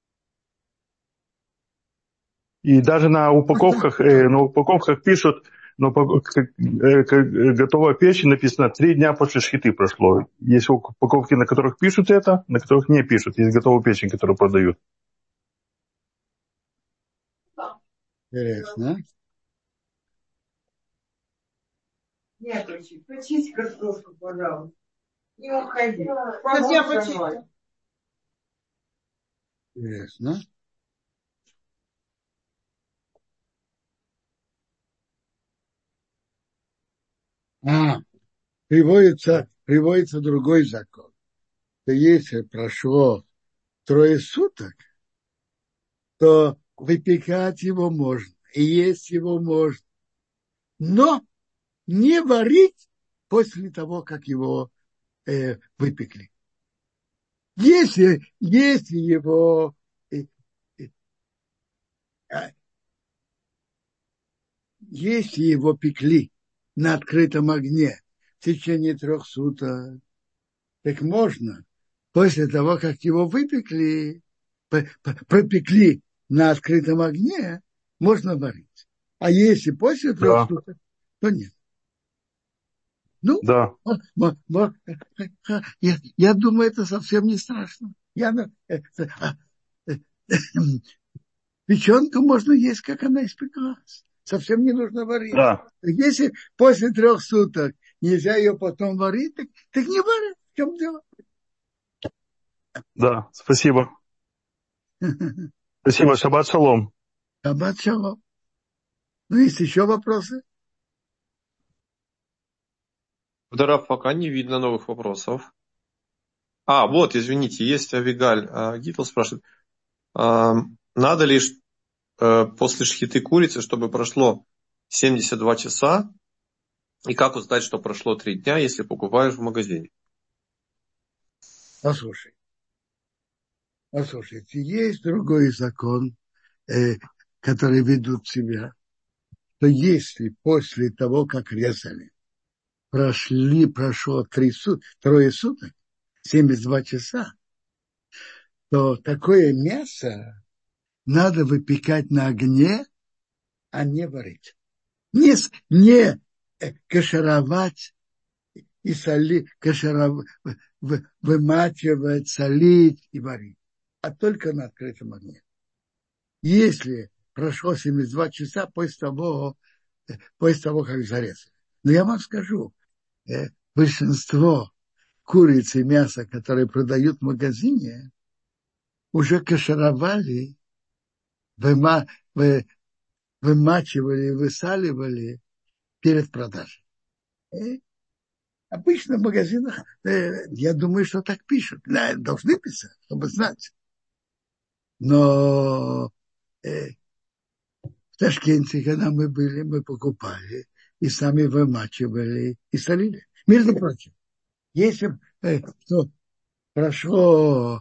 Speaker 4: и даже на упаковках пишут, но готовая печень написано 3 дня после шхиты прошло. Есть упаковки, на которых пишут это, на которых не пишут. Есть готовая печень, которую продают.
Speaker 1: Интересно.
Speaker 2: Нет, почисти картошку, пожалуйста. Не уходи. Сейчас я почищу.
Speaker 1: Интересно. Приводится другой закон. То если прошло 3 суток, то выпекать его можно, и есть его можно. Но не варить после того, как его выпекли. Если его если его пекли на открытом огне в течение 3 суток, так можно после того, как его выпекли, пропекли на открытом огне, можно варить. А если после 3 суток, то нет. Ну,
Speaker 4: да.
Speaker 1: Я думаю, это совсем не страшно. Печенку можно есть, как она испеклась. Совсем не нужно варить.
Speaker 4: Да.
Speaker 1: Если после 3 суток нельзя ее потом варить, так не варить. В чем дело?
Speaker 4: Да, спасибо. Спасибо. Шаббат шалом.
Speaker 1: Шаббат шалом. Ну, есть еще вопросы?
Speaker 3: Раф, пока не видно новых вопросов. Вот, извините, есть Авигаль. Гитл спрашивает, надо ли после шхиты курицы, чтобы прошло 72 часа, и как узнать, что прошло 3 дня, если покупаешь в магазине?
Speaker 1: Послушайте, есть другой закон, который ведут себя, что если после того, как резали, прошло 3 суток, 72 часа, то такое мясо надо выпекать на огне, а не варить. Не кашировать и солить, вымачивать, солить и варить, а только на открытом огне. Если прошло 72 часа после того, как зарезали. Но я вам скажу, большинство курицы и мяса, которые продают в магазине, уже кашировали, вымачивали, высаливали перед продажей. Обычно в магазинах, я думаю, что так пишут. Должны писать, чтобы знать. Но в Ташкенте, когда мы были, мы покупали и сами вымачивали и солили. Между прочим, если прошло,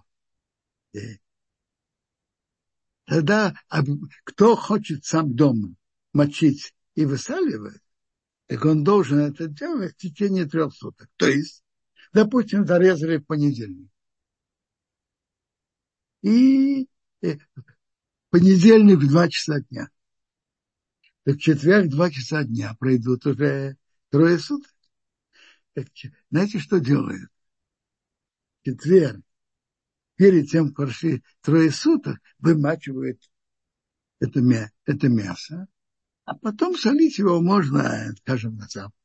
Speaker 1: тогда кто хочет сам дома мочить и высаливать, так он должен это делать в течение 3 суток. То есть, допустим, зарезали в понедельник. И понедельник в 2 часа дня. Так в четверг 2 часа дня пройдут уже 3 суток. Так, знаете, что делают? В четверг, перед тем, как прошли 3 суток, вымачивают это мясо, а потом солить его можно, скажем, на завтра.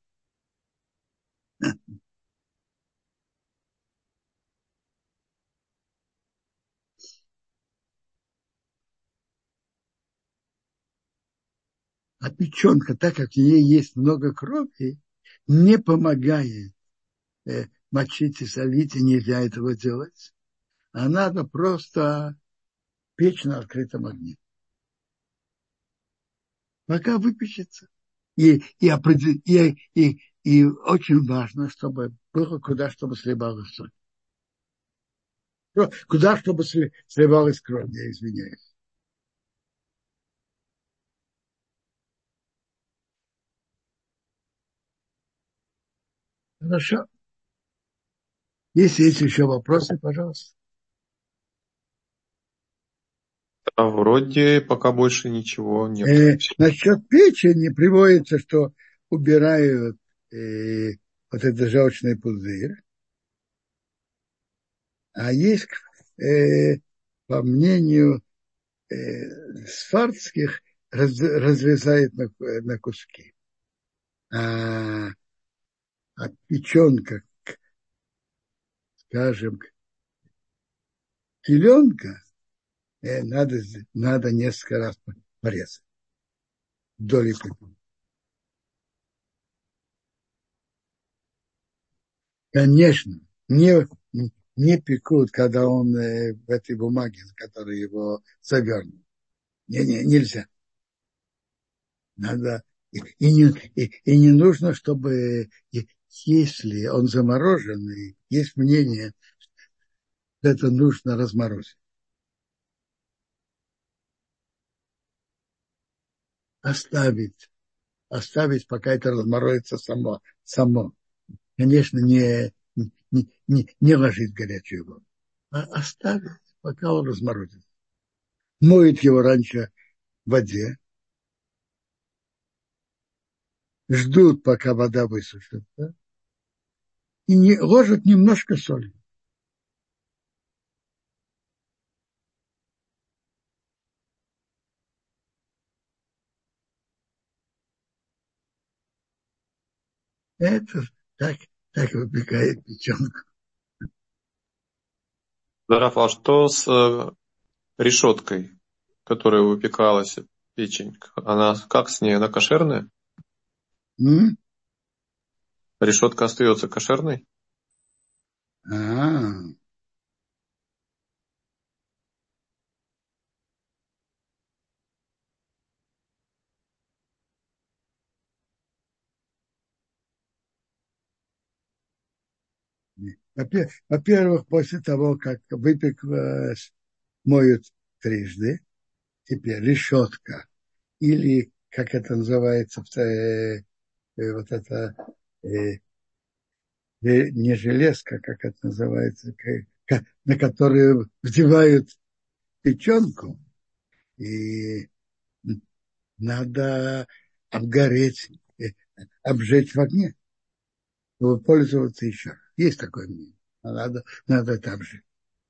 Speaker 1: А печенка, так как в ней есть много крови, не помогает мочить и солить, и нельзя этого делать. А надо просто печь на открытом огне. Пока выпечется. И очень важно, чтобы было куда, чтобы сливалась соль. Куда, чтобы сливалась кровь, я извиняюсь. Хорошо. Если есть еще вопросы, пожалуйста.
Speaker 3: А вроде пока больше ничего нет.
Speaker 2: Насчет печени приводится, что убирают вот этот желчный пузырь. А есть, по мнению сфардских, разрезает на куски. А печенка, скажем, теленка, надо несколько раз порезать. Вдоль и поперек. Конечно, не пекут, когда он в этой бумаге, в которой его завернут. Нельзя. Надо, и не нужно, чтобы, если он замороженный, есть мнение, что это нужно разморозить. Оставить, пока это разморозится само. Конечно, не ложить в горячую воду, а оставить, пока он разморозится. Моет его раньше в воде, ждут, пока вода высушится, и ложат немножко соли. Это так выпекает печенку.
Speaker 3: Раф, а что с решеткой, которая выпекалась, печень? Она как с ней? Она кошерная? Решетка остается кошерной?
Speaker 2: Во-первых, после того, как выпеклась, моют трижды. Теперь решетка. Или, как это называется, вот это, не железка, как это называется, на которую вдевают печенку. И надо обгореть, обжечь в огне, чтобы пользоваться еще. Есть такое мнение. Надо это обжечь.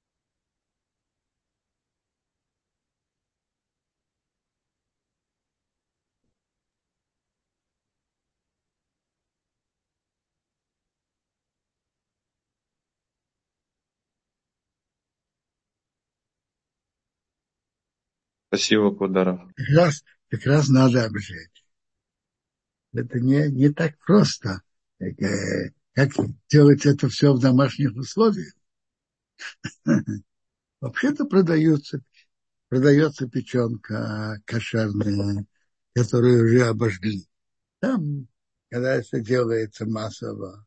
Speaker 3: Спасибо, Кударов.
Speaker 2: Как раз надо обжечь. Это не так просто, как делать это все в домашних условиях. Вообще-то продается печенка кошерная, которую уже обожгли. Там, когда это делается массово,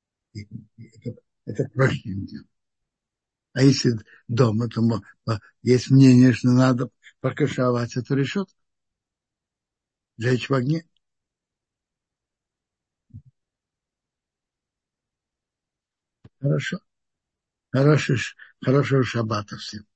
Speaker 2: это проще делать. А если дома, то есть мнение, что надо покашевать эту решетку, жечь в огне. Хорошо. Хорошего шаббата всем.